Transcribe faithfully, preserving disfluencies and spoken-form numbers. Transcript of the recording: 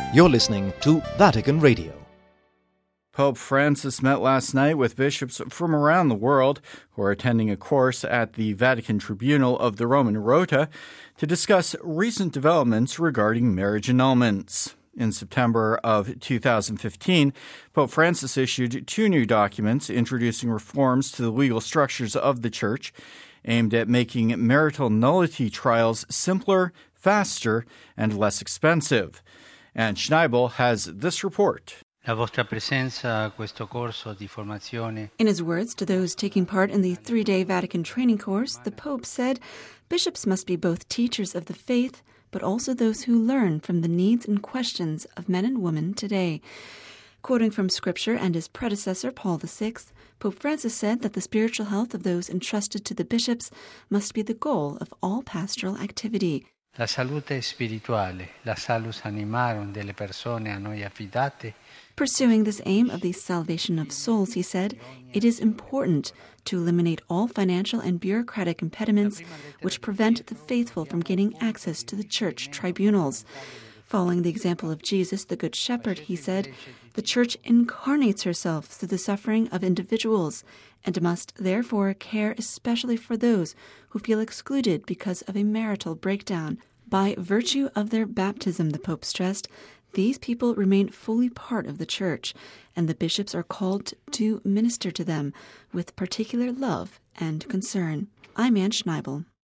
You're listening to Vatican Radio. Pope Francis met last night with bishops from around the world who are attending a course at the Vatican Tribunal of the Roman Rota to discuss recent developments regarding marriage annulments. In September of two thousand fifteen, Pope Francis issued two new documents introducing reforms to the legal structures of the Church aimed at making marital nullity trials simpler, faster, and less expensive. And Schneibel has this report. La vostra presenza a questo corso di formazione. In his words to those taking part in the three-day Vatican training course, the Pope said, bishops must be both teachers of the faith, but also those who learn from the needs and questions of men and women today. Quoting from Scripture and his predecessor, Paul the Sixth, Pope Francis said that the spiritual health of those entrusted to the bishops must be the goal of all pastoral activity. La salute spirituale, la salus animarum delle persone a noi affidate. Pursuing this aim of the salvation of souls, he said, it is important to eliminate all financial and bureaucratic impediments which prevent the faithful from gaining access to the church tribunals. Following the example of Jesus, the Good Shepherd, he said, the Church incarnates herself through the suffering of individuals and must therefore care especially for those who feel excluded because of a marital breakdown. By virtue of their baptism, the Pope stressed, these people remain fully part of the Church, and the bishops are called to minister to them with particular love and concern. I'm Anne Schneibel.